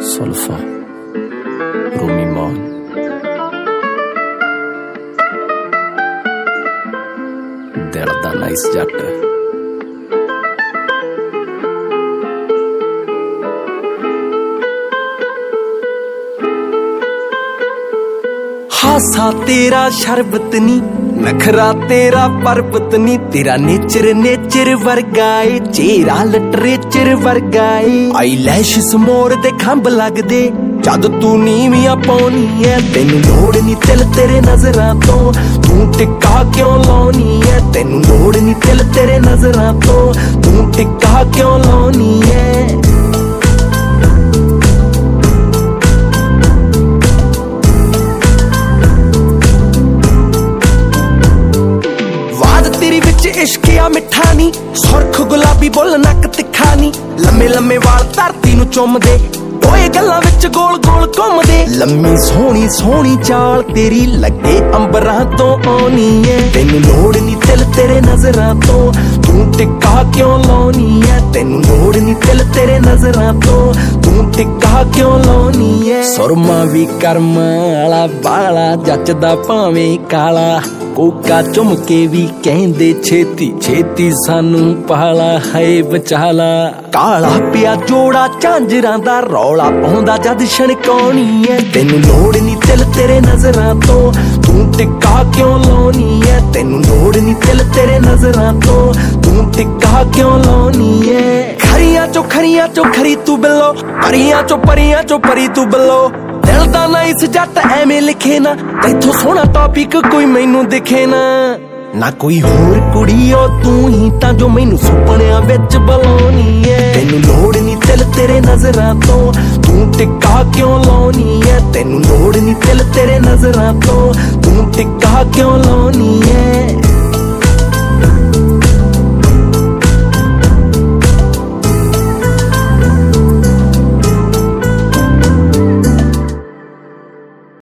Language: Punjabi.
ਸੁਲਫਾ ਰੂਮੀ ਮੌਨ ਦਿਲ ਦਾ ਨਾਈਸ ਜੱਟ ਹਾਸਾ ਤੇਰਾ ਸ਼ਰਬਤ ਨੀ ਨਖਰਾ ਤੇਰਾ ਪਰਬਤ ਨੀ ਤੇਰਾ ਨੇਚਰ ਵਰਗਾਏ ਚਿਹਰਾ ਲਿਟਰੇਚਰ ਵਰਗਾਏ ਆਈਲੈਸ਼ਸ ਮੋਰ ਦੇ ਖੰਭ ਲੱਗਦੇ ਜਦ ਤੂੰ ਨੀਵੀਆਂ ਪਾਉਣੀ ਐ ਤੈਨੂੰ ਲੋੜ ਨੀ ਤਿਲ ਤੇਰੇ ਨਜ਼ਰਾਂ ਤੋਂ ਤੂੰ ਟਿੱਕਾ ਕਿਉਂ ਲਾਉਣੀ ਐ ਤੈਨੂੰ ਲੋੜ ਨੀ ਤਿਲ ਤੇਰੇ ਨਜ਼ਰਾਂ ਤੋਂ ਤੂੰ ਟਿੱਕਾ ਕਿਉਂ ਲਾਉਣੀ ਐ ਇਸ਼ਕਿਆ ਮਿੱਠਾ ਨੀ ਸੁਰਖ ਗੁਲਾਬੀ ਬੁੱਲ ਨੱਕ ਤਿੱਖਾ ਨੀ ਲੰਮੇ ਲੰਮੇ ਵਾਲ ਧਰਤੀ ਨੂੰ ਚੁੰਮਦੇ ਓਏ ਗੱਲਾਂ ਵਿੱਚ ਗੋਲ ਗੋਲ ਘੁੰਮਦੇ ਲੰਮੀ ਸੋਹਣੀ ਸੋਹਣੀ ਚਾਲ ਤੇਰੀ ਲੱਗੇ ਅੰਬਰਾਂ ਤੋਂ ਆਉਣੀ ਏ ਤੈਨੂੰ ਲੋੜ ਨੀ ਤਿਲ ਤੇਰੇ ਨਜ਼ਰਾਂ ਤੋਂ ਤੂੰ ਟਿੱਕਾ ਕਿਉਂ ਲਾਉਣੀ ਏ ਤੈਨੂੰ ਲੋੜ ਨੀ ਤਿਲ ਤੇਰੇ ਨਜ਼ਰਾਂ ਤੋਂ ਤੂੰ ਟਿੱਕਾ ਕਿਉਂ ਲਾਉਣੀ ਏ ਸੁਰਮਾ ਵੀ ਕਰਮ ਵਾਲਾ ਬਾਲਾ ਜੱਚਦਾ ਭਾਵੇਂ ਕਾਲਾ ਕੋਕਾ ਚੁੰਮ ਕੇ ਵੀ ਕਹਿੰਦੇ ਛੇਤੀ ਛੇਤੀ ਸਾਨੂੰ ਪਾਲਾ ਹੈ ਬਚਾਲਾ ਕਾਲਾ ਪਿਆ ਜੋੜਾ ਝਾਂਜਰਾਂ ਦਾ ਰੌਲਾ ਪਾਉਂਦਾ ਜਦ ਛਣਕਾਉਣੀ ਐ ਤੈਨੂੰ ਲੋੜ ਨੀ ਤਿਲ ਤੇਰੇ ਨਜ਼ਰਾਂ ਤੋਂ ਤੂੰ ਟਿੱਕਾ ਕਿਉਂ ਲਾਉਣੀ ਐ ਤੈਨੂੰ ਲੋੜ ਨੀ ਤਿਲ ਤੇਰੇ ਨਜ਼ਰਾਂ ਤੋਂ ਤੂੰ ਟਿੱਕਾ ਕਿਉਂ ਲਾਉਣੀ ਐ ਖਰੀਆਂ ਚੋਂ ਖਰੀ ਤੂੰ ਬਿੱਲੋ ਪਰੀਆਂ ਚੋਂ ਪਰੀ ਤੂੰ ਬਿੱਲੋ ਦਿਲ ਦਾ ਨਾਈਸ ਜੱਟ ਐਵੇਂ ਲਿਖੇ ਨਾ ਤੈਥੋਂ ਸੋਹਣਾ ਟੌਪਿਕ ਕੋਈ ਮੈਨੂੰ ਦਿਖੇ ਨਾ ਕੋਈ ਹੋਰ ਕੁੜੀ ਓ ਤੂੰ ਹੀ ਤਾਂ ਜੋ ਮੈਨੂੰ ਸੁਪਨਿਆਂ ਵਿੱਚ ਬੁਲਾਉਣੀ ਏ ਤੈਨੂੰ ਲੋੜ ਨੀ ਤਿਲ ਤੇਰੇ ਨਜ਼ਰਾਂ ਤੋਂ ਤੂੰ ਟਿੱਕਾ ਕਿਉਂ ਲਾਉਣੀ ਏ ਤੈਨੂੰ ਲੋੜ ਨੀ ਤਿਲ ਤੇਰੇ ਨਜ਼ਰਾਂ ਤੋਂ ਤੂੰ ਟਿੱਕਾ ਕਿਉਂ ਲਾਉਣੀ ਏ